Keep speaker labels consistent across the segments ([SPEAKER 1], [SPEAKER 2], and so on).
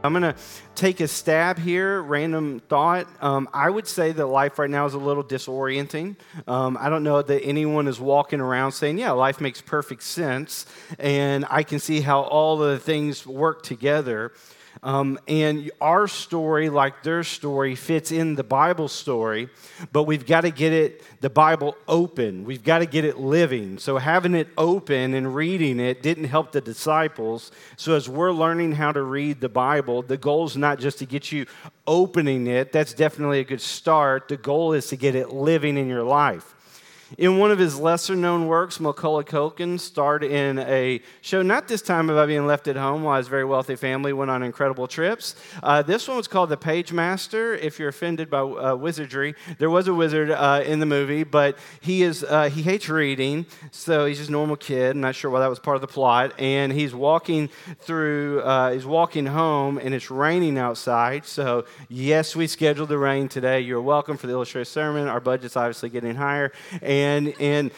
[SPEAKER 1] I'm going to take a stab here, random thought. I would say that life right now is a little disorienting. I don't know that anyone is walking around saying, yeah, life makes perfect sense, and I can see how all the things work together. And our story, like their story, fits in the Bible story, but we've got to get the Bible open. We've got to get it living. So having it open and reading it didn't help the disciples. So as we're learning how to read the Bible, the goal is not just to get you opening it. That's definitely a good start. The goal is to get it living in your life. In one of his lesser-known works, Macaulay Culkin starred in a show, not this time about being left at home while his very wealthy family went on incredible trips. This one was called The Page Master. If you're offended by wizardry, there was a wizard in the movie, but he hates reading, so he's just a normal kid. I'm not sure why that was part of the plot. And he's walking home, and it's raining outside. So, yes, we scheduled the rain today. You're welcome for the illustrated sermon. Our budget's obviously getting higher. And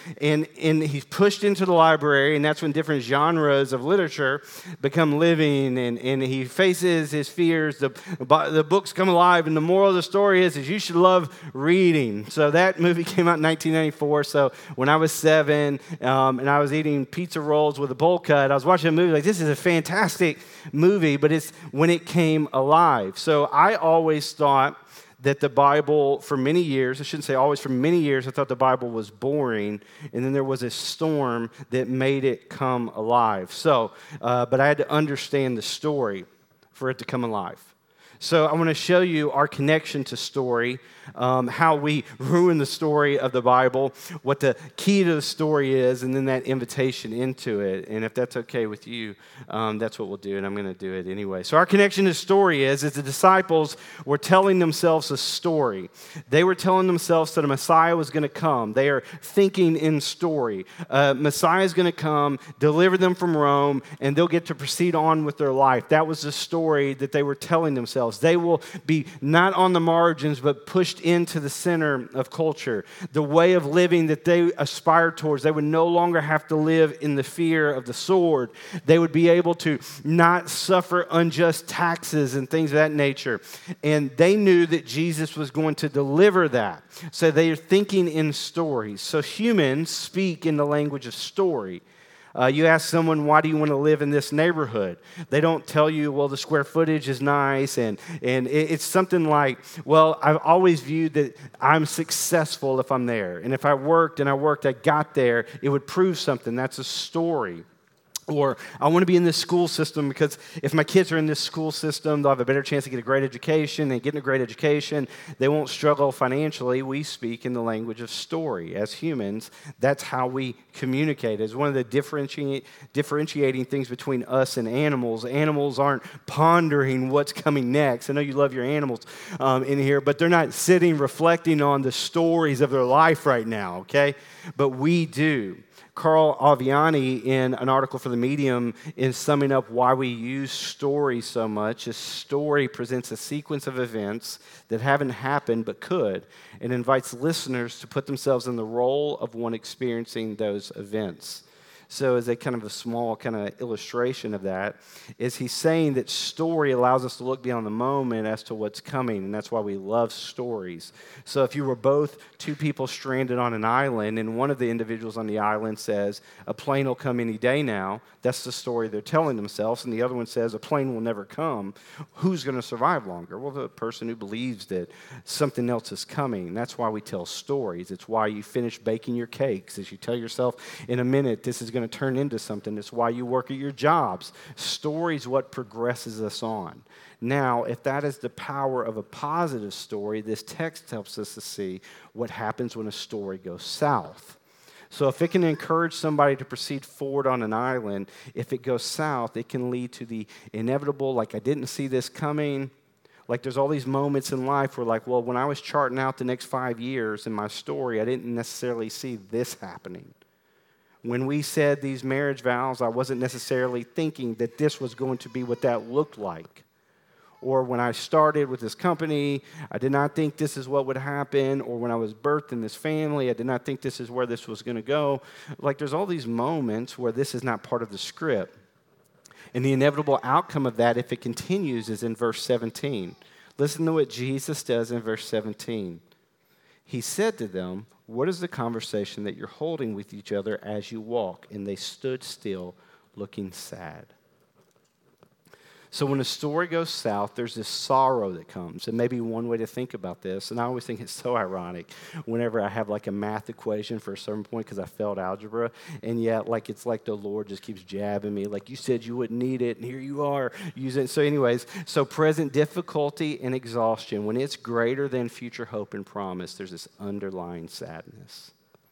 [SPEAKER 1] he's pushed into the library, and that's when different genres of literature become living, and he faces his fears. The books come alive, and the moral of the story is you should love reading. So that movie came out in 1994, so when I was 7, and I was eating pizza rolls with a bowl cut, I was watching a movie like, this is a fantastic movie, but it's when it came alive. So I always thought that the Bible, for many years, I shouldn't say always, for many years, I thought the Bible was boring, and then there was a storm that made it come alive. So, but I had to understand the story for it to come alive. So I want to show you our connection to story, how we ruin the story of the Bible, what the key to the story is, and then that invitation into it. And if that's okay with you, that's what we'll do, and I'm going to do it anyway. So our connection to story is the disciples were telling themselves a story. They were telling themselves that a Messiah was going to come. They are thinking in story. Messiah is going to come, deliver them from Rome, and they'll get to proceed on with their life. That was the story that they were telling themselves. They will be not on the margins, but pushed into the center of culture. The way of living that they aspire towards, they would no longer have to live in the fear of the sword. They would be able to not suffer unjust taxes and things of that nature. And they knew that Jesus was going to deliver that. So they are thinking in stories. So humans speak in the language of story. You ask someone, why do you want to live in this neighborhood? They don't tell you, well, the square footage is nice, and it's something like, well, I've always viewed that I'm successful if I'm there. And if I worked, I got there, it would prove something. That's a story. Or I want to be in this school system because if my kids are in this school system, they'll have a better chance to get a great education. And getting a great education, they won't struggle financially. We speak in the language of story. As humans, that's how we communicate. It's one of the differentiating things between us and animals. Animals aren't pondering what's coming next. I know you love your animals in here, but they're not sitting reflecting on the stories of their life right now, okay? But we do. Carl Aviani, in an article for The Medium, is summing up why we use story so much. A story presents a sequence of events that haven't happened but could, and invites listeners to put themselves in the role of one experiencing those events. So as a kind of a small kind of illustration of that, is he's saying that story allows us to look beyond the moment as to what's coming, and that's why we love stories. So if you were both two people stranded on an island, and one of the individuals on the island says, a plane will come any day now, that's the story they're telling themselves, and the other one says, a plane will never come, who's going to survive longer? Well, the person who believes that something else is coming. That's why we tell stories. It's why you finish baking your cakes, as you tell yourself, in a minute, this is going to turn into something. It's why you work at your jobs. Story is what progresses us on. Now, if that is the power of a positive story, this text helps us to see what happens when a story goes south. So if it can encourage somebody to proceed forward on an island, if it goes south, it can lead to the inevitable, like I didn't see this coming. Like there's all these moments in life where like, well, when I was charting out the next 5 years in my story, I didn't necessarily see this happening. When we said these marriage vows, I wasn't necessarily thinking that this was going to be what that looked like. Or when I started with this company, I did not think this is what would happen. Or when I was birthed in this family, I did not think this is where this was going to go. Like there's all these moments where this is not part of the script. And the inevitable outcome of that, if it continues, is in verse 17. Listen to what Jesus does in verse 17. He said to them, "What is the conversation that you're holding with each other as you walk?" And they stood still, looking sad. So when a story goes south, there's this sorrow that comes. And maybe one way to think about this, and I always think it's so ironic whenever I have like a math equation for a certain point because I failed algebra, and yet like it's like the Lord just keeps jabbing me, like you said you wouldn't need it, and here you are using it. So anyways, so present difficulty and exhaustion, when it's greater than future hope and promise, there's this underlying sadness.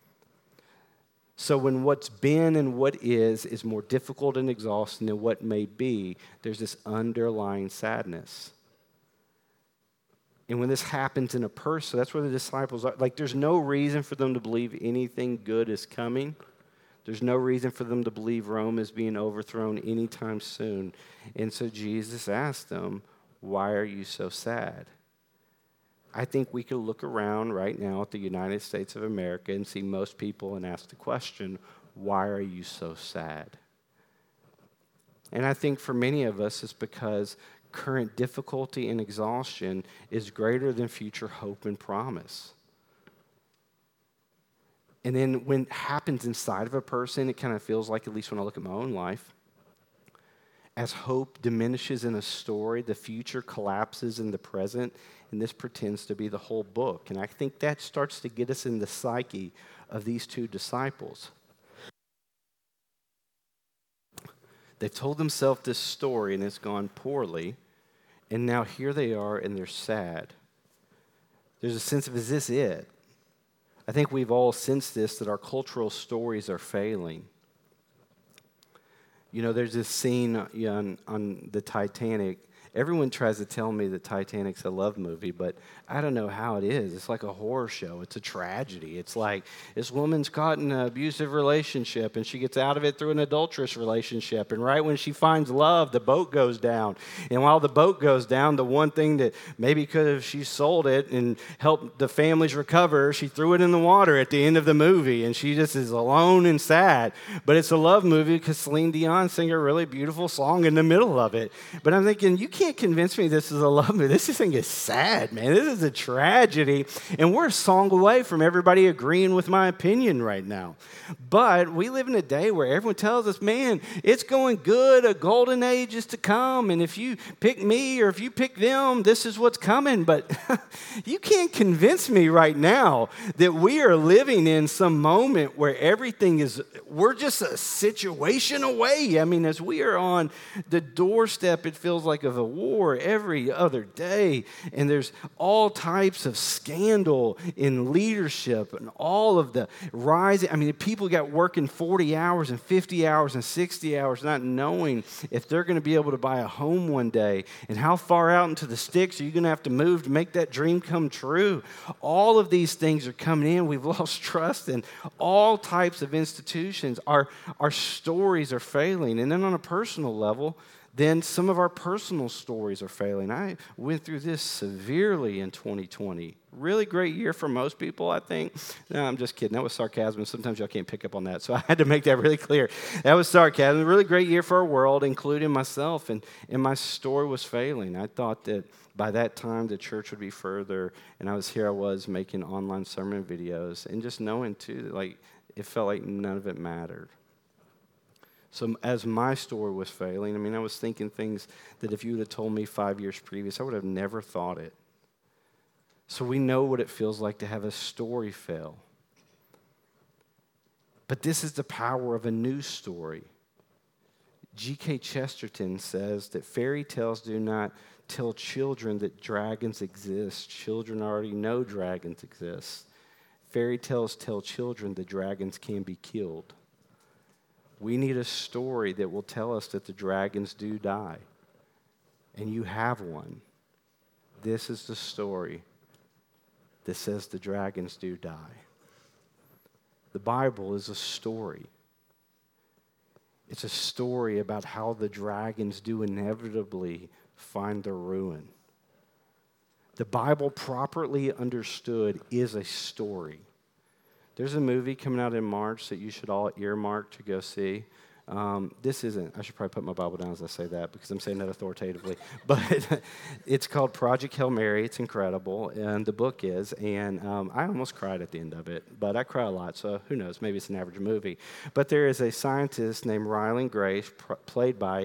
[SPEAKER 1] So when what's been and what is more difficult and exhausting than what may be, there's this underlying sadness. And when this happens in a person, that's where the disciples are. Like, there's no reason for them to believe anything good is coming. There's no reason for them to believe Rome is being overthrown anytime soon. And so Jesus asked them, "Why are you so sad?" I think we could look around right now at the United States of America and see most people and ask the question, why are you so sad? And I think for many of us, it's because current difficulty and exhaustion is greater than future hope and promise. And then when it happens inside of a person, it kind of feels like, at least when I look at my own life, as hope diminishes in a story, the future collapses in the present, and this pretends to be the whole book. And I think that starts to get us in the psyche of these two disciples. They've told themselves this story, and it's gone poorly, and now here they are, and they're sad. There's a sense of, is this it? I think we've all sensed this, that our cultural stories are failing. You know, there's this scene on the Titanic. Everyone tries to tell me that Titanic's a love movie, but I don't know how it is. It's like a horror show. It's a tragedy. It's like this woman's caught in an abusive relationship, and she gets out of it through an adulterous relationship. And right when she finds love, the boat goes down. And while the boat goes down, the one thing that maybe could have, she sold it and helped the families recover, she threw it in the water at the end of the movie. And she just is alone and sad. But it's a love movie because Celine Dion sang a really beautiful song in the middle of it. But I'm thinking, you can't convince me this is a love movie. This thing is sad, man. This is a tragedy. And we're a song away from everybody agreeing with my opinion right now. But we live in a day where everyone tells us, man, it's going good. A golden age is to come. And if you pick me or if you pick them, this is what's coming. But you can't convince me right now that we are living in some moment where everything is, we're just a situation away. I mean, as we are on the doorstep, it feels like of a war every other day, and there's all types of scandal in leadership and all of the rising. I mean, people got working 40 hours and 50 hours and 60 hours not knowing if they're going to be able to buy a home one day, and how far out into the sticks are you going to have to move to make that dream come true. All of these things are coming in. We've lost trust in all types of institutions. Our stories are failing. And then on a personal level, then some of our personal stories are failing. I went through this severely in 2020. Really great year for most people, I think. No, I'm just kidding. That was sarcasm. Sometimes y'all can't pick up on that. So I had to make that really clear. That was sarcasm. A really great year for our world, including myself. And my story was failing. I thought that by that time the church would be further. And I was making online sermon videos. And just knowing, too, that like it felt like none of it mattered. So as my story was failing, I mean, I was thinking things that if you would have told me 5 years previous, I would have never thought it. So we know what it feels like to have a story fail. But this is the power of a new story. G.K. Chesterton says that fairy tales do not tell children that dragons exist. Children already know dragons exist. Fairy tales tell children that dragons can be killed. We need a story that will tell us that the dragons do die. And you have one. This is the story that says the dragons do die. The Bible is a story. It's a story about how the dragons do inevitably find their ruin. The Bible, properly understood, is a story. There's a movie coming out in March that you should all earmark to go see. This isn't, I should probably put my Bible down as I say that because I'm saying that authoritatively. But it's called Project Hail Mary. It's incredible, and the book is. And I almost cried at the end of it, but I cry a lot, so who knows? Maybe it's an average movie. But there is a scientist named Ryland Grace, played by,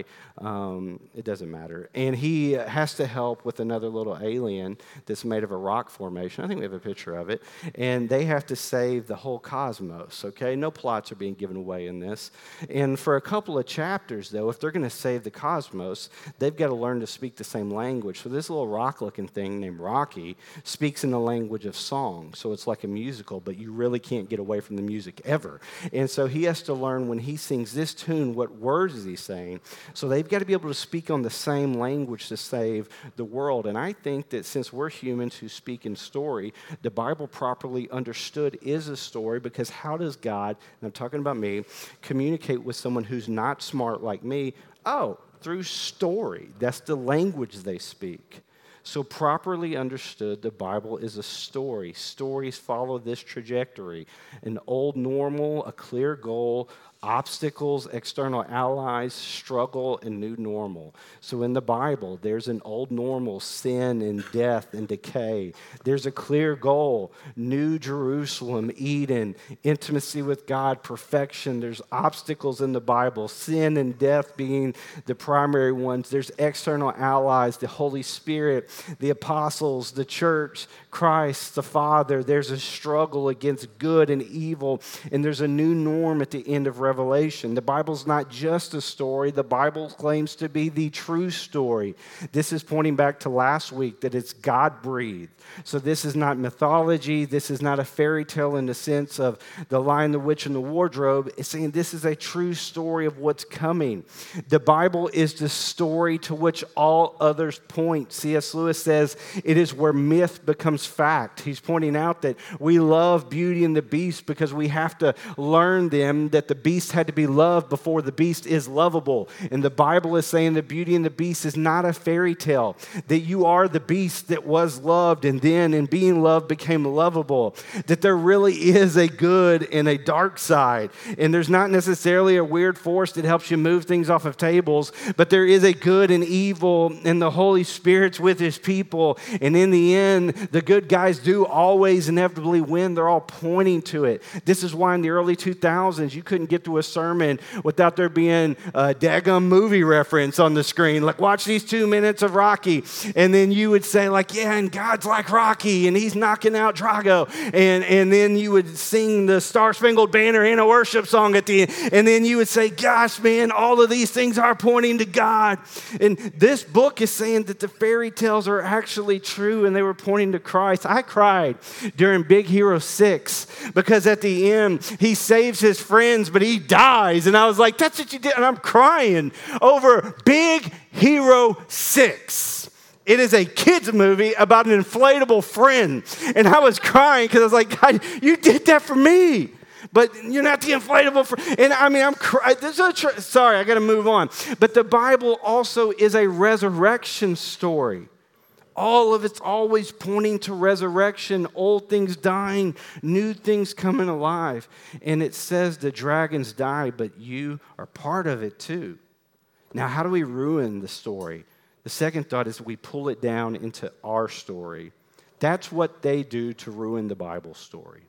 [SPEAKER 1] it doesn't matter. And he has to help with another little alien that's made of a rock formation. I think we have a picture of it. And they have to save the whole cosmos, okay? No plots are being given away in this. And for a couple of chapters, though, if they're going to save the cosmos, they've got to learn to speak the same language. So this little rock-looking thing named Rocky speaks in the language of song. So it's like a musical, but you really can't get away from the music ever. And so he has to learn when he sings this tune, what words is he saying. So they've got to be able to speak on the same language to save the world. And I think that since we're humans who speak in story, the Bible properly understood is a story, because how does God, and I'm talking about me, communicate with someone who's not smart like me? Oh, through story. That's the language they speak. So properly understood, the Bible is a story. Stories follow this trajectory: an old normal, a clear goal, obstacles, external allies, struggle, and new normal. So in the Bible, there's an old normal, sin and death and decay. There's a clear goal, New Jerusalem, Eden, intimacy with God, perfection. There's obstacles in the Bible, sin and death being the primary ones. There's external allies, the Holy Spirit, the apostles, the church, Christ, the Father. There's a struggle against good and evil, and there's a new norm at the end of Revelation. The Bible's not just a story. The Bible claims to be the true story. This is pointing back to last week, that it's God-breathed. So this is not mythology. This is not a fairy tale in the sense of the Lion, the Witch, and the Wardrobe. It's saying this is a true story of what's coming. The Bible is the story to which all others point. C.S. Lewis says it is where myth becomes fact. He's pointing out that we love Beauty and the Beast because we have to learn them, that the beast had to be loved before the beast is lovable. And the Bible is saying that Beauty and the Beast is not a fairy tale, that you are the beast that was loved and then in being loved became lovable, that there really is a good and a dark side. And there's not necessarily a weird force that helps you move things off of tables, but there is a good and evil, and the Holy Spirit's with his people. And in the end, the good guys do always inevitably win. They're all pointing to it. This is why in the early 2000s, you couldn't get to a sermon without there being a daggum movie reference on the screen. Like, watch these 2 minutes of Rocky. And then you would say, like, yeah, and God's like Rocky, and he's knocking out Drago. And then you would sing the Star Spangled Banner in a worship song at the end. And then you would say, gosh, man, all of these things are pointing to God. And this book is saying that the fairy tales are actually true, and they were pointing to Christ. I cried during Big Hero 6 because at the end, he saves his friends, but he dies. And I was like, that's what you did. And I'm crying over Big Hero 6. It is a kid's movie about an inflatable friend. And I was crying because I was like, God, you did that for me. But you're not the inflatable friend. And I mean, I'm crying. Sorry, I got to move on. But the Bible also is a resurrection story. All of it's always pointing to resurrection, old things dying, new things coming alive. And it says the dragons die, but you are part of it too. Now, how do we ruin the story? The second thought is we pull it down into our story. That's what they do to ruin the Bible story.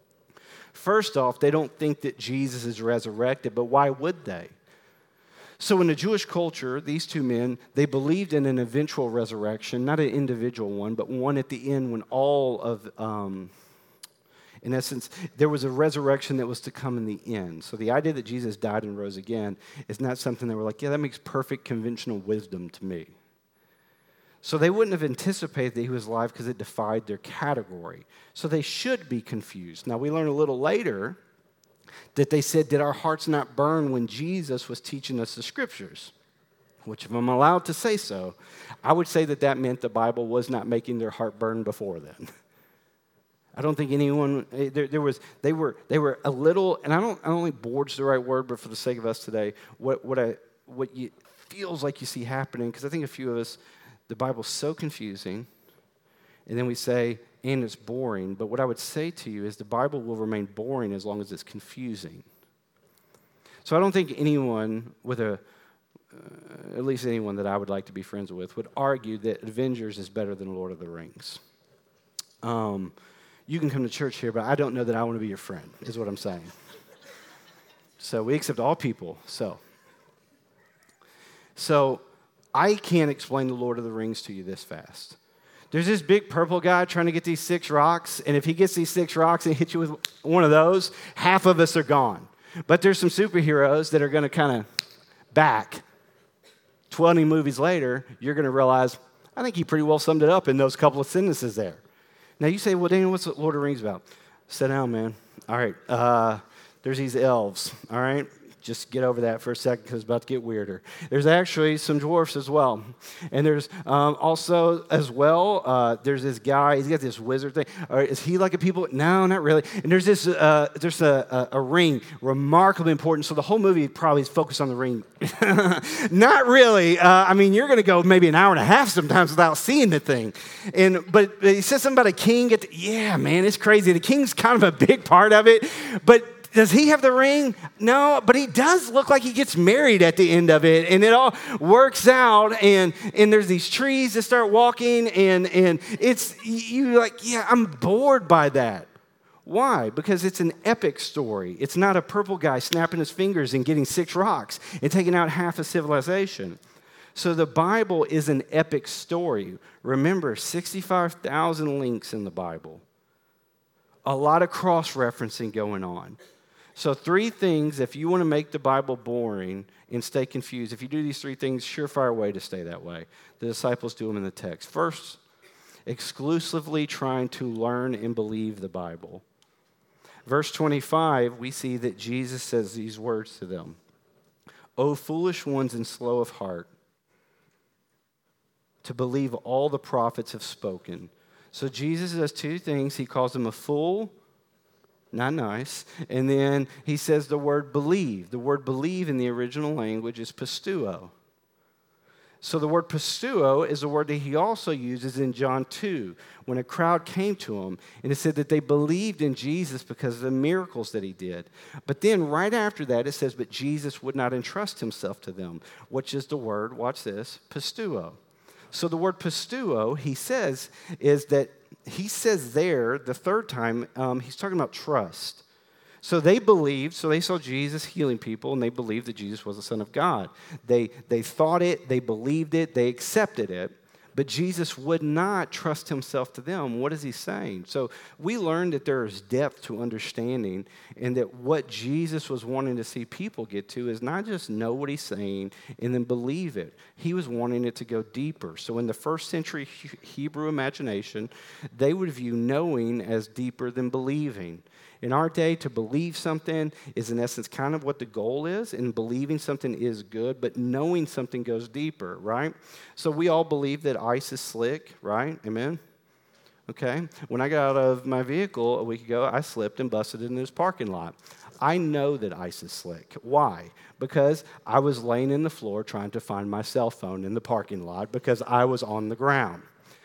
[SPEAKER 1] First off, they don't think that Jesus is resurrected, but why would they? So in the Jewish culture, these two men, they believed in an eventual resurrection, not an individual one, but one at the end when all of, in essence, there was a resurrection that was to come in the end. So the idea that Jesus died and rose again is not something that we're like, yeah, that makes perfect conventional wisdom to me. So they wouldn't have anticipated that he was alive because it defied their category. So they should be confused. Now, we learn a little later that they said, did our hearts not burn when Jesus was teaching us the scriptures? Which, if I'm allowed to say so, I would say that that meant the Bible was not making their heart burn before then. I don't think anyone, they were a little, and I don't think bored's the right word, but for the sake of us today, what you feels like you see happening, because I think a few of us, the Bible's so confusing, and then we say, and it's boring. But what I would say to you is the Bible will remain boring as long as it's confusing. So I don't think anyone with at least anyone that I would like to be friends with, would argue that Avengers is better than Lord of the Rings. You can come to church here, but I don't know that I want to be your friend, is what I'm saying. So we accept all people. So I can't explain the Lord of the Rings to you this fast. There's this big purple guy trying to get these 6 rocks, and if he gets these 6 rocks and hits you with one of those, half of us are gone. But there's some superheroes that are going to kind of back. 20 movies later, you're going to realize, I think he pretty well summed it up in those couple of sentences there. Now you say, well, Daniel, what's Lord of the Rings about? Sit down, man. All right, there's these elves, all right? Just get over that for a second because it's about to get weirder. There's actually some dwarfs as well. And there's also as well, there's this guy, he's got this wizard thing. Is he like a people? No, not really. And there's this, there's a ring, remarkably important. So the whole movie probably is focused on the ring. Not really. I mean, you're going to go maybe an hour and a half sometimes without seeing the thing. But he says something about a king. Yeah, man, it's crazy. The king's kind of a big part of it. But does he have the ring? No, but he does look like he gets married at the end of it, and it all works out, and there's these trees that start walking, and it's, you like, yeah, I'm bored by that. Why? Because it's an epic story. It's not a purple guy snapping his fingers and getting 6 rocks and taking out half a civilization. So the Bible is an epic story. Remember, 65,000 links in the Bible. A lot of cross-referencing going on. So 3 things, if you want to make the Bible boring and stay confused, if you do these 3 things, surefire way to stay that way. The disciples do them in the text. First, exclusively trying to learn and believe the Bible. Verse 25, we see that Jesus says these words to them. O foolish ones and slow of heart, to believe all the prophets have spoken. So Jesus does 2 things. He calls them a fool, not nice. And then he says the word believe. The word believe in the original language is pisteuo. So the word pisteuo is a word that he also uses in John 2 when a crowd came to him. And it said that they believed in Jesus because of the miracles that he did. But then right after that it says, but Jesus would not entrust himself to them, which is the word, watch this, pisteuo. So the word pisteuo, he says, is that he says there, the 3rd time, he's talking about trust. So they believed, so they saw Jesus healing people, and they believed that Jesus was the Son of God. They thought it, they believed it, they accepted it, but Jesus would not trust himself to them. What is he saying? So we learned that there is depth to understanding, and that what Jesus was wanting to see people get to is not just know what he's saying and then believe it. He was wanting it to go deeper. So in the first century Hebrew imagination, they would view knowing as deeper than believing. In our day, to believe something is in essence kind of what the goal is, and believing something is good, but knowing something goes deeper, right? So we all believe that ice is slick, right? Amen? Okay. When I got out of my vehicle a week ago, I slipped and busted in this parking lot. I know that ice is slick. Why? Because I was laying in the floor trying to find my cell phone in the parking lot because I was on the ground.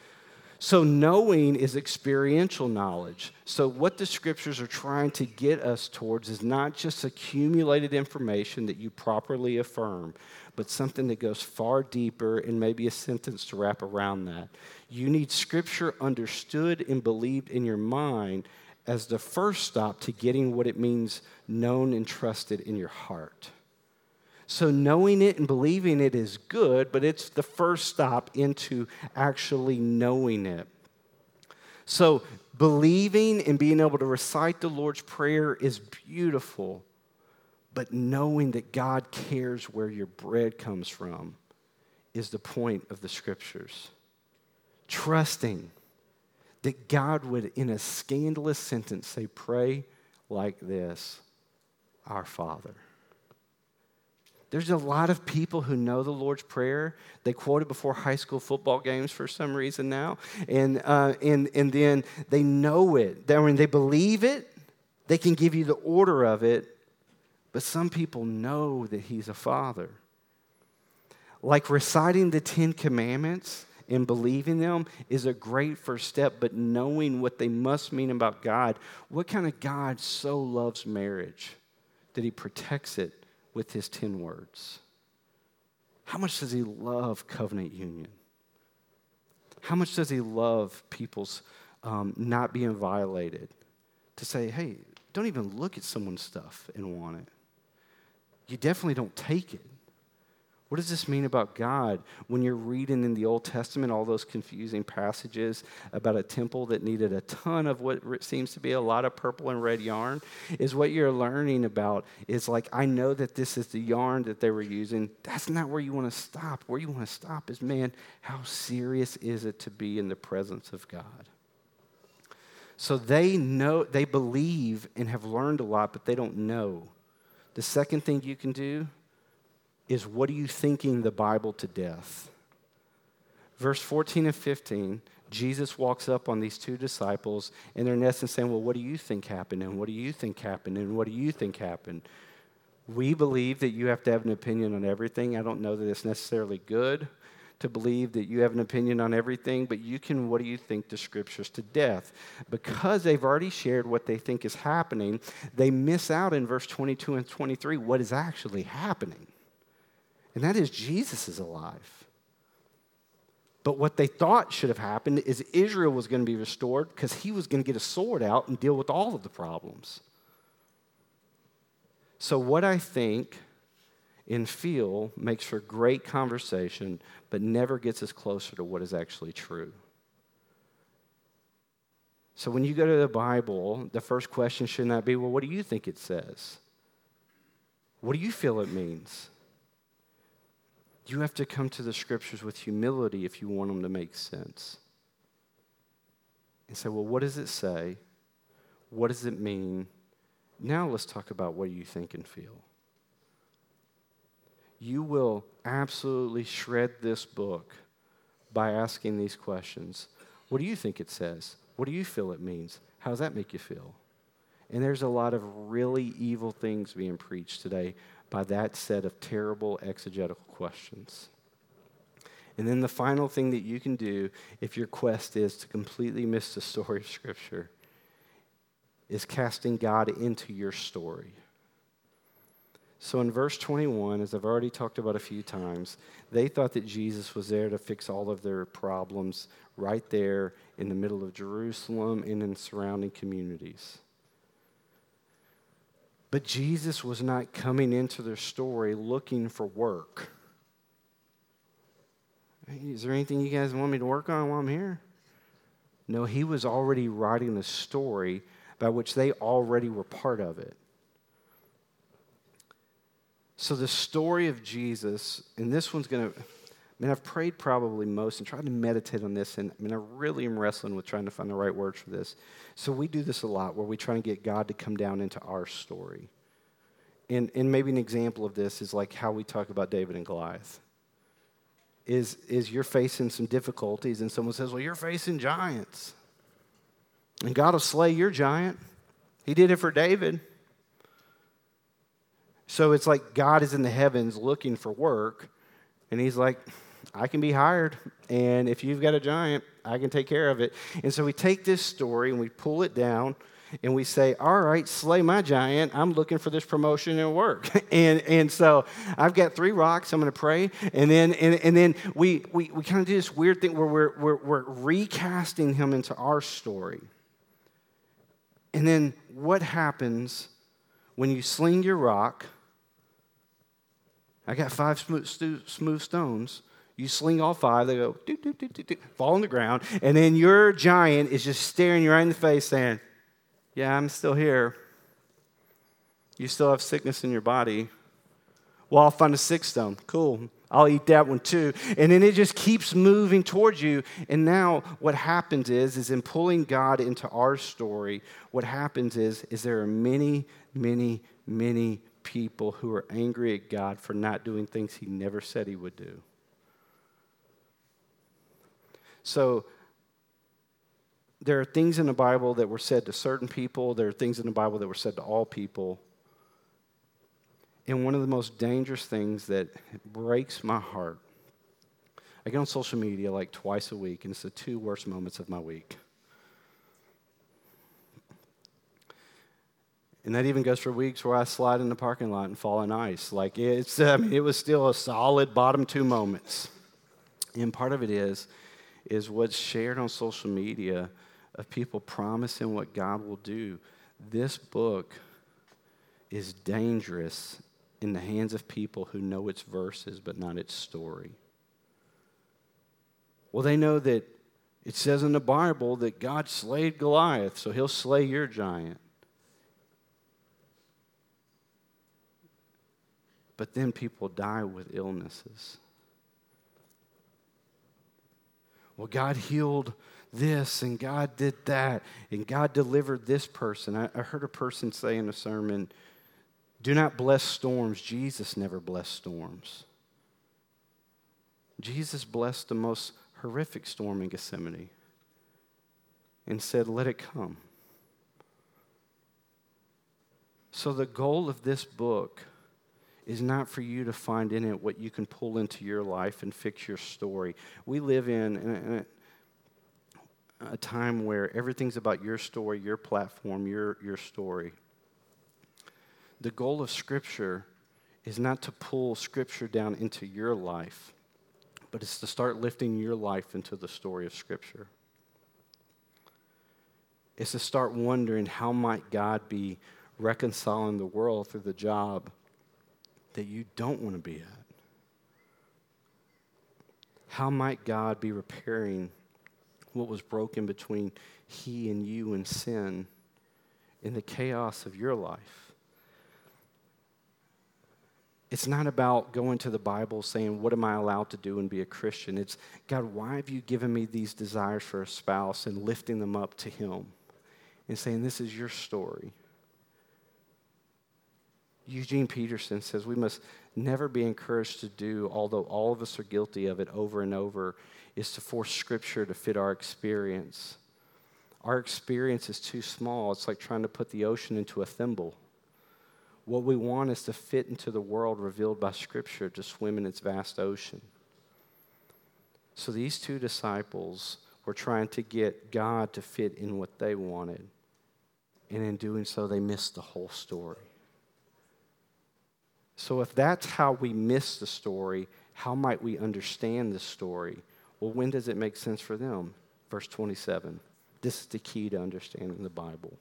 [SPEAKER 1] So knowing is experiential knowledge. So what the scriptures are trying to get us towards is not just accumulated information that you properly affirm, but something that goes far deeper and maybe a sentence to wrap around that. You need scripture understood and believed in your mind as the first stop to getting what it means known and trusted in your heart. So knowing it and believing it is good, but it's the first stop into actually knowing it. So believing and being able to recite the Lord's Prayer is beautiful, but knowing that God cares where your bread comes from is the point of the Scriptures. Trusting that God would, in a scandalous sentence, say, pray like this, Our Father. There's a lot of people who know the Lord's Prayer. They quote it before high school football games for some reason now. And then they know it. They believe it. They can give you the order of it. But some people know that He's a Father. Like reciting the 10 Commandments and believing them is a great first step, but knowing what they must mean about God. What kind of God so loves marriage that He protects it with his 10 words? How much does he love covenant union? How much does he love people's not being violated? To say, hey, don't even look at someone's stuff and want it. You definitely don't take it. What does this mean about God when you're reading in the Old Testament all those confusing passages about a temple that needed a ton of what seems to be a lot of purple and red yarn? Is what you're learning about is like, I know that this is the yarn that they were using. That's not where you want to stop. Where you want to stop is, man, how serious is it to be in the presence of God? So they know, they believe and have learned a lot, but they don't know. The second thing you can do is, what are you thinking the Bible to death? Verse 14 and 15, Jesus walks up on these two disciples, and they're in essence saying, well, what do you think happened? And what do you think happened? And what do you think happened? We believe that you have to have an opinion on everything. I don't know that it's necessarily good to believe that you have an opinion on everything, but you can, what do you think the scriptures to death? Because they've already shared what they think is happening, they miss out in verse 22 and 23 what is actually happening. And that is, Jesus is alive. But what they thought should have happened is Israel was going to be restored because he was going to get a sword out and deal with all of the problems. So what I think and feel makes for great conversation, but never gets us closer to what is actually true. So when you go to the Bible, the first question should not be, well, what do you think it says? What do you feel it means? You have to come to the scriptures with humility if you want them to make sense. And say, well, what does it say? What does it mean? Now let's talk about what you think and feel. You will absolutely shred this book by asking these questions. What do you think it says? What do you feel it means? How does that make you feel? And there's a lot of really evil things being preached today by that set of terrible exegetical questions. And then the final thing that you can do if your quest is to completely miss the story of Scripture is casting God into your story. So in verse 21, as I've already talked about a few times, they thought that Jesus was there to fix all of their problems right there in the middle of Jerusalem and in surrounding communities. But Jesus was not coming into their story looking for work. Is there anything you guys want me to work on while I'm here? No, he was already writing a story by which they already were part of it. So the story of Jesus, and this one's going to, I've prayed probably most and tried to meditate on this, and I really am wrestling with trying to find the right words for this. So we do this a lot where we try and get God to come down into our story. And maybe an example of this is like how we talk about David and Goliath. Is you're facing some difficulties, and someone says, well, you're facing giants. And God will slay your giant. He did it for David. So it's like God is in the heavens looking for work, and he's like, I can be hired, and if you've got a giant, I can take care of it. And so we take this story and we pull it down, and we say, all right, slay my giant. I'm looking for this promotion and work. and so I've got 3 rocks. I'm going to pray. And then we kind of do this weird thing where we're recasting him into our story. And then what happens when you sling your rock? I got 5 smooth stones. You sling all 5. They go, doo, doo, doo, doo, doo, fall on the ground. And then your giant is just staring you right in the face saying, yeah, I'm still here. You still have sickness in your body. Well, I'll find a 6th stone. Cool. I'll eat that one too. And then it just keeps moving towards you. And now what happens is in pulling God into our story, what happens is there are many, many, many people who are angry at God for not doing things he never said he would do. So there are things in the Bible that were said to certain people. There are things in the Bible that were said to all people. And one of the most dangerous things that breaks my heart, I get on social media like twice a week, and it's the 2 worst moments of my week. And that even goes for weeks where I slide in the parking lot and fall on ice. Like it was still a solid bottom 2 moments. And part of it is what's shared on social media of people promising what God will do. This book is dangerous in the hands of people who know its verses but not its story. Well, they know that it says in the Bible that God slayed Goliath, so he'll slay your giant. But then people die with illnesses. Well, God healed this, and God did that, and God delivered this person. I heard a person say in a sermon, do not bless storms. Jesus never blessed storms. Jesus blessed the most horrific storm in Gethsemane and said, let it come. So the goal of this book is not for you to find in it what you can pull into your life and fix your story. We live in a time where everything's about your story, your platform, your story. The goal of Scripture is not to pull Scripture down into your life, but it's to start lifting your life into the story of Scripture. It's to start wondering, how might God be reconciling the world through the job that you don't want to be at? How might God be repairing what was broken between He and you and sin in the chaos of your life? It's not about going to the Bible saying, what am I allowed to do and be a Christian? It's, God, why have you given me these desires for a spouse, and lifting them up to Him and saying, this is your story. Eugene Peterson says we must never be encouraged to do, although all of us are guilty of it over and over, is to force Scripture to fit our experience. Our experience is too small. It's like trying to put the ocean into a thimble. What we want is to fit into the world revealed by Scripture, to swim in its vast ocean. So these 2 disciples were trying to get God to fit in what they wanted. And in doing so, they missed the whole story. So if that's how we miss the story, how might we understand the story? Well, when does it make sense for them? Verse 27. This is the key to understanding the Bible.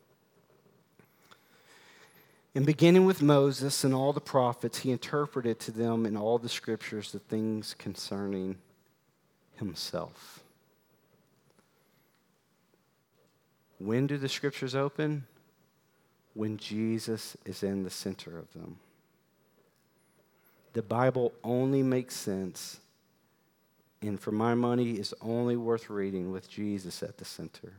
[SPEAKER 1] And beginning with Moses and all the prophets, he interpreted to them in all the Scriptures the things concerning himself. When do the Scriptures open? When Jesus is in the center of them. The Bible only makes sense, and for my money, is only worth reading with Jesus at the center.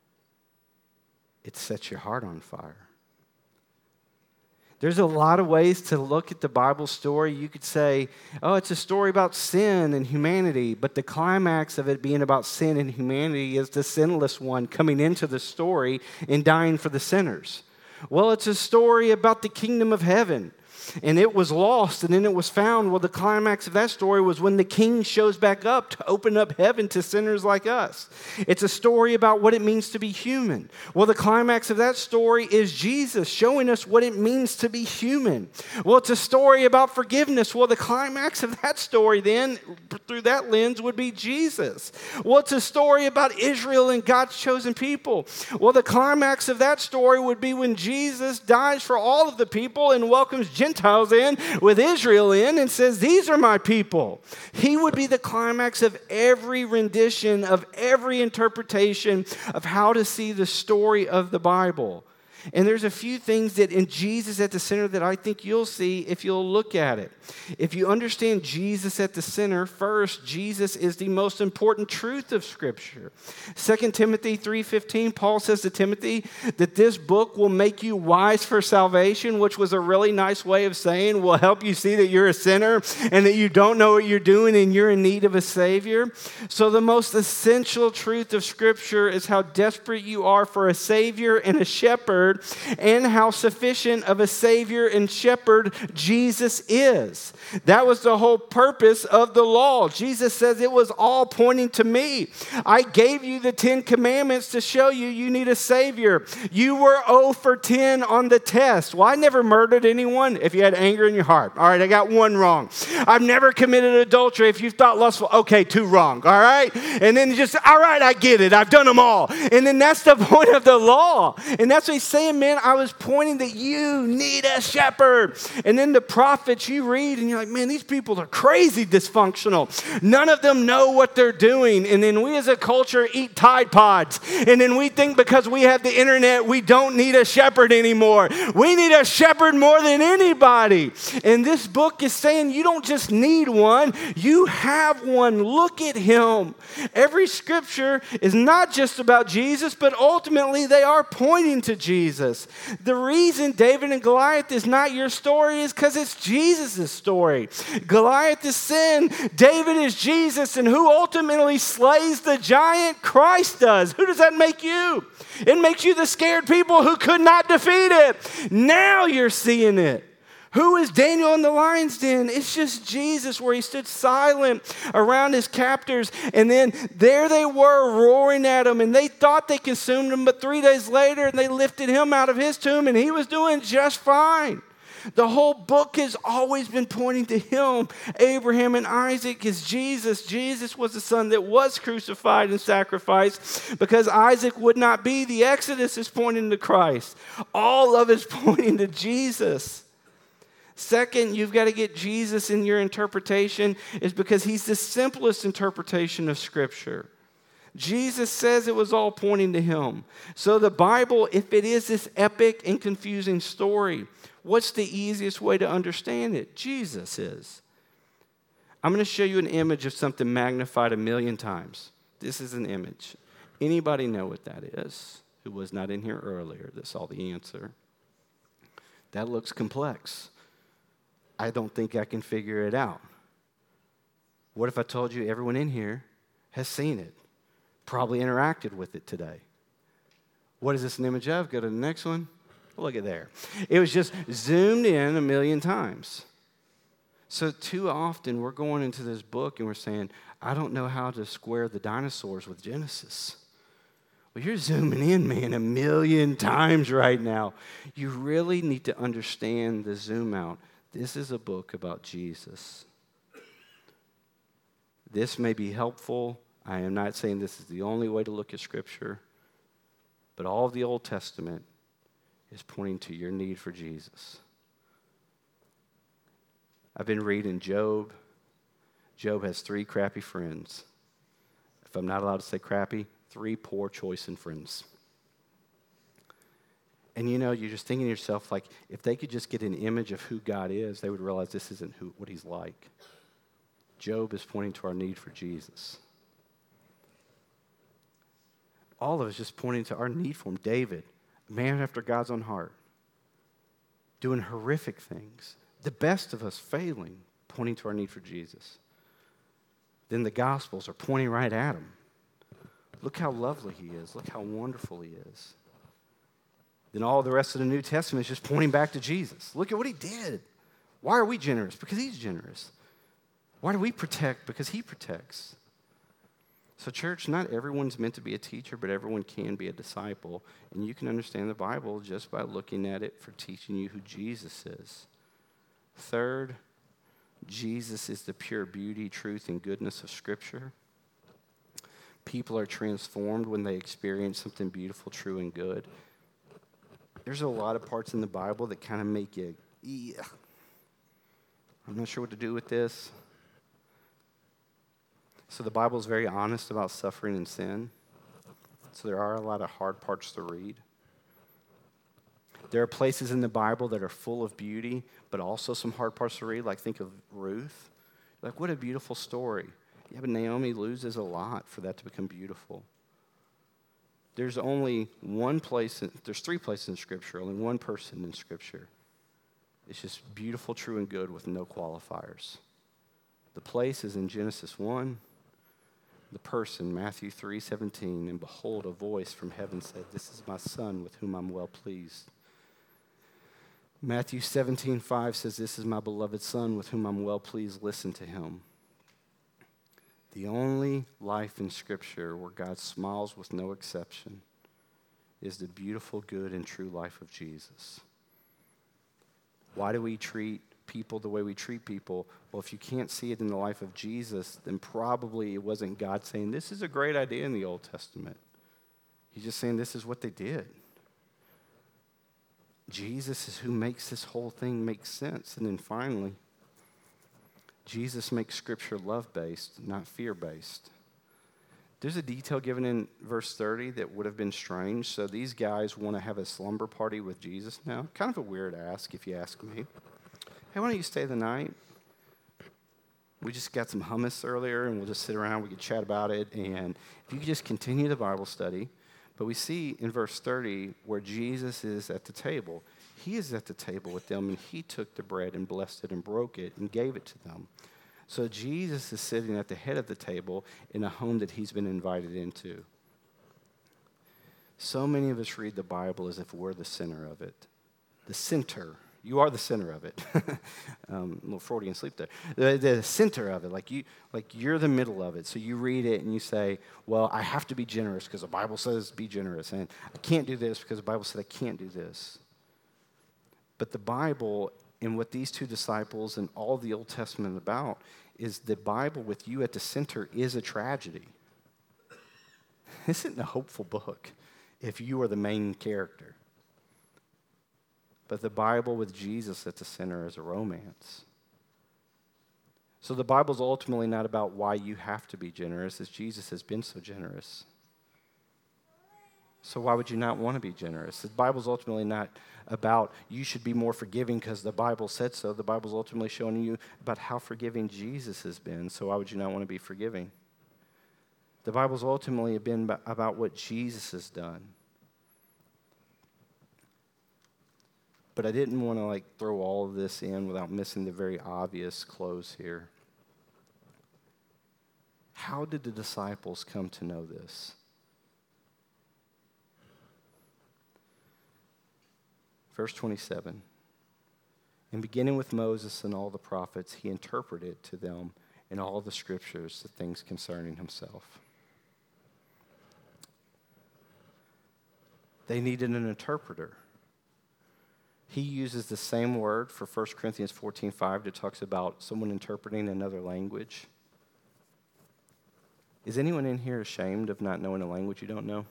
[SPEAKER 1] It sets your heart on fire. There's a lot of ways to look at the Bible story. You could say, oh, it's a story about sin and humanity, but the climax of it being about sin and humanity is the sinless one coming into the story and dying for the sinners. Well, it's a story about the kingdom of heaven. And it was lost, and then it was found. Well, the climax of that story was when the king shows back up to open up heaven to sinners like us. It's a story about what it means to be human. Well, the climax of that story is Jesus showing us what it means to be human. Well, it's a story about forgiveness. Well, the climax of that story then, through that lens, would be Jesus. Well, it's a story about Israel and God's chosen people. Well, the climax of that story would be when Jesus dies for all of the people and welcomes Gentiles in with Israel in and says, these are my people. He would be the climax of every rendition, of every interpretation of how to see the story of the Bible. And there's a few things that in Jesus at the center that I think you'll see if you'll look at it. If you understand Jesus at the center, first, Jesus is the most important truth of Scripture. 2 Timothy 3:15, Paul says to Timothy that this book will make you wise for salvation, which was a really nice way of saying will help you see that you're a sinner and that you don't know what you're doing and you're in need of a Savior. So the most essential truth of Scripture is how desperate you are for a Savior and a shepherd shepherd and how sufficient of a Savior and shepherd Jesus is. That was the whole purpose of the law. Jesus says it was all pointing to me. I gave you the 10 commandments to show you need a Savior. You were 0 for 10 on the test. Well, I never murdered anyone if you had anger in your heart. All right, I got 1 wrong. I've never committed adultery if you thought lustful. Okay, 2 wrong. All right? And then just, all right, I get it. I've done them all. And then that's the point of the law. And that's what he's saying, man. I was pointing that you need a shepherd. And then the prophets you read and you're like, man, these people are crazy dysfunctional. None of them know what they're doing. And then we as a culture eat Tide Pods. And then we think because we have the internet, we don't need a shepherd anymore. We need a shepherd more than anybody. And this book is saying you don't just need one, you have one. Look at him. Every scripture is not just about Jesus, but ultimately they are pointing to Jesus. The reason David and Goliath is not your story is because it's Jesus' story. Goliath is sin, David is Jesus, and who ultimately slays the giant? Christ does. Who does that make you? It makes you the scared people who could not defeat it. Now you're seeing it. Who is Daniel in the lion's den? It's just Jesus, where he stood silent around his captors. And then there they were roaring at him, and they thought they consumed him. But 3 days later, they lifted him out of his tomb, and he was doing just fine. The whole book has always been pointing to him. Abraham and Isaac is Jesus. Jesus was the son that was crucified and sacrificed because Isaac would not be. The Exodus is pointing to Christ. All of it is pointing to Jesus. Second, you've got to get Jesus in your interpretation is because he's the simplest interpretation of Scripture. Jesus says it was all pointing to him. So the Bible, if it is this epic and confusing story, what's the easiest way to understand it? Jesus is. I'm going to show you an image of something magnified 1,000,000 times. This is an image. Anybody know what that is who was not in here earlier that saw the answer? That looks complex. I don't think I can figure it out. What if I told you everyone in here has seen it, probably interacted with it today? What is this an image of? Go to the next one. Look at there. It was just zoomed in 1,000,000 times. So too often we're going into this book and we're saying, I don't know how to square the dinosaurs with Genesis. Well, you're zooming in, man, 1,000,000 times right now. You really need to understand the zoom out. This is a book about Jesus. This may be helpful. I am not saying this is the only way to look at Scripture, but all of the Old Testament is pointing to your need for Jesus. I've been reading Job. Job has 3 crappy friends. If I'm not allowed to say crappy, 3 poor choice in friends. And you know, you're just thinking to yourself, like, if they could just get an image of who God is, they would realize this isn't what he's like. Job is pointing to our need for Jesus. All of us just pointing to our need for him. David, a man after God's own heart, doing horrific things. The best of us failing, pointing to our need for Jesus. Then the Gospels are pointing right at him. Look how lovely he is. Look how wonderful he is. Then all the rest of the New Testament is just pointing back to Jesus. Look at what he did. Why are we generous? Because he's generous. Why do we protect? Because he protects. So church, not everyone's meant to be a teacher, but everyone can be a disciple. And you can understand the Bible just by looking at it for teaching you who Jesus is. Third, Jesus is the pure beauty, truth, and goodness of Scripture. People are transformed when they experience something beautiful, true, and good. There's a lot of parts in the Bible that kind of make you, I'm not sure what to do with this. So the Bible is very honest about suffering and sin. So there are a lot of hard parts to read. There are places in the Bible that are full of beauty, but also some hard parts to read. Like think of Ruth. Like what a beautiful story. Yeah, but Naomi loses a lot for that to become beautiful. There's only one place, there's 3 places in Scripture, only one person in Scripture. It's just beautiful, true, and good with no qualifiers. The place is in Genesis 1, The person, Matthew 3:17, and behold, a voice from heaven said, "This is my son with whom I'm well pleased." Matthew 17:5 says, "This is my beloved son with whom I'm well pleased. Listen to him." The only life in Scripture where God smiles with no exception is the beautiful, good, and true life of Jesus. Why do we treat people the way we treat people? Well, if you can't see it in the life of Jesus, then probably it wasn't God saying, "This is a great idea in the Old Testament." He's just saying this is what they did. Jesus is who makes this whole thing make sense. And then finally, Jesus makes Scripture love-based, not fear-based. There's a detail given in verse 30 that would have been strange. So these guys want to have a slumber party with Jesus now. Kind of a weird ask, if you ask me. Hey, why don't you stay the night? We just got some hummus earlier, and we'll just sit around. We could chat about it. And if you could just continue the Bible study. But we see in verse 30 where Jesus is at the table. He is at the table with them, and he took the bread and blessed it and broke it and gave it to them. So Jesus is sitting at the head of the table in a home that he's been invited into. So many of us read the Bible as if we're the center of it. The center. You are the center of it. A little Freudian sleep there. The center of it, like you're the middle of it. So you read it and you say, well, I have to be generous because the Bible says be generous. And I can't do this because the Bible said I can't do this. But the Bible, and what these two disciples and all the Old Testament about, is the Bible with you at the center is a tragedy. This isn't a hopeful book if you are the main character. But the Bible with Jesus at the center is a romance. So the Bible's ultimately not about why you have to be generous, as Jesus has been so generous. So why would you not want to be generous? The Bible's ultimately not about you should be more forgiving because the Bible said so. The Bible's ultimately showing you about how forgiving Jesus has been. So why would you not want to be forgiving? The Bible's ultimately been about what Jesus has done. But I didn't want to throw all of this in without missing the very obvious close here. How did the disciples come to know this? Verse 27, and beginning with Moses and all the prophets, he interpreted to them in all the scriptures the things concerning himself. They needed an interpreter. He uses the same word for 1 Corinthians 14:5 that talks about someone interpreting another language. Is anyone in here ashamed of not knowing a language you don't know?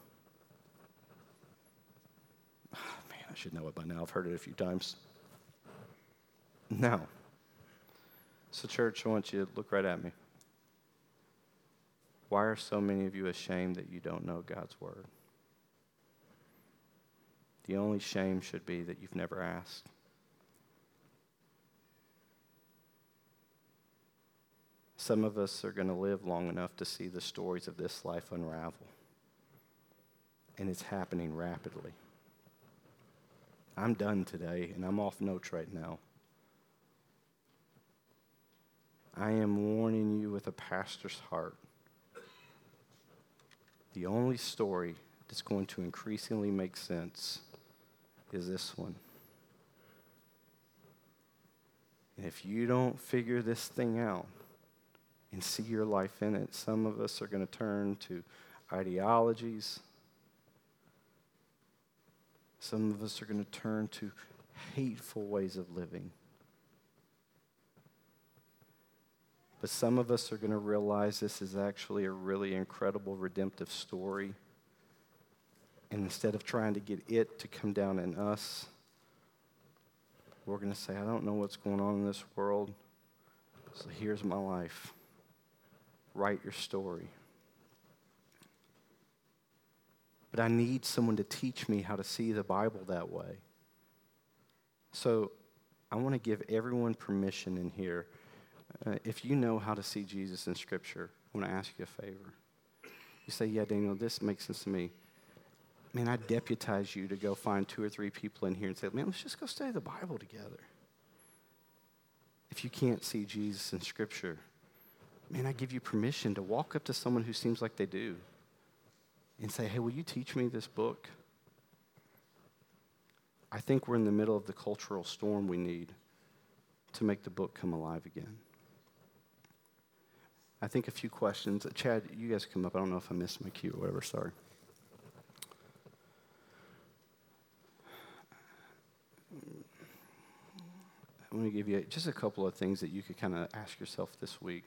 [SPEAKER 1] I should know it by now. I've heard it a few times. No. So church, I want you to look right at me. Why are so many of you ashamed that you don't know God's word? The only shame should be that you've never asked. Some of us are going to live long enough to see the stories of this life unravel. And it's happening rapidly. I'm done today, and I'm off notes right now. I am warning you with a pastor's heart. The only story that's going to increasingly make sense is this one. And if you don't figure this thing out and see your life in it, some of us are going to turn to ideologies. Some of us are going to turn to hateful ways of living. But some of us are going to realize this is actually a really incredible redemptive story. And instead of trying to get it to come down in us, we're going to say, I don't know what's going on in this world, so here's my life. Write your story. But I need someone to teach me how to see the Bible that way. So I want to give everyone permission in here. If you know how to see Jesus in Scripture, I want to ask you a favor. You say, yeah, Daniel, this makes sense to me. Man, I deputize you to go find 2 or 3 people in here and say, man, let's just go study the Bible together. If you can't see Jesus in Scripture, man, I give you permission to walk up to someone who seems like they do and say, hey, will you teach me this book? I think we're in the middle of the cultural storm we need to make the book come alive again. I think a few questions. Chad, you guys come up. I don't know if I missed my cue or whatever. Sorry. I want to give you just a couple of things that you could kind of ask yourself this week.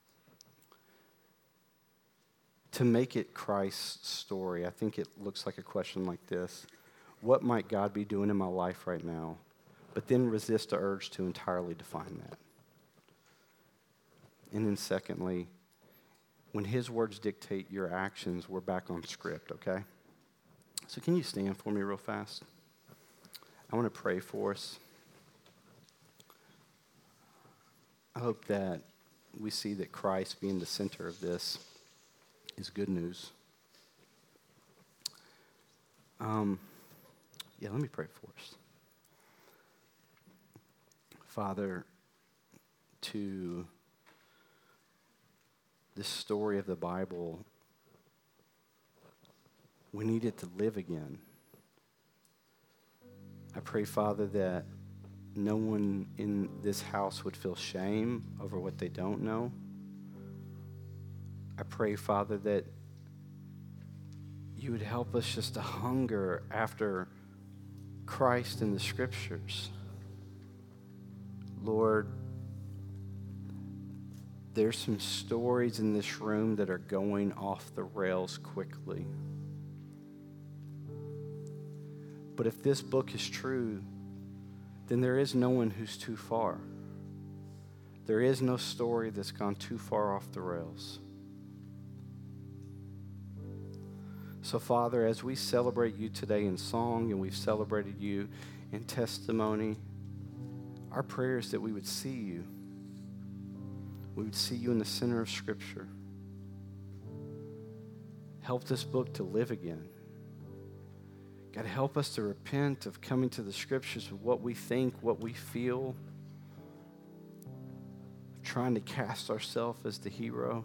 [SPEAKER 1] To make it Christ's story, I think it looks like a question like this. What might God be doing in my life right now? But then resist the urge to entirely define that. And then secondly, when his words dictate your actions, we're back on script, okay? So can you stand for me real fast? I want to pray for us. I hope that we see that Christ being the center of this is good news. Let me pray for us. Father, to this story of the Bible, we need it to live again. I pray, Father, that no one in this house would feel shame over what they don't know. I pray, Father, that you would help us just to hunger after Christ in the Scriptures. Lord, there's some stories in this room that are going off the rails quickly. But if this book is true, then there is no one who's too far. There is no story that's gone too far off the rails. So, Father, as we celebrate you today in song and we've celebrated you in testimony, our prayer is that we would see you. We would see you in the center of Scripture. Help this book to live again. God, help us to repent of coming to the Scriptures with what we think, what we feel, trying to cast ourselves as the hero.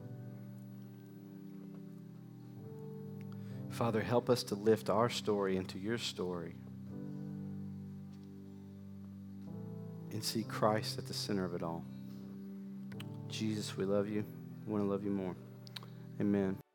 [SPEAKER 1] Father, help us to lift our story into your story and see Christ at the center of it all. Jesus, we love you. We want to love you more. Amen.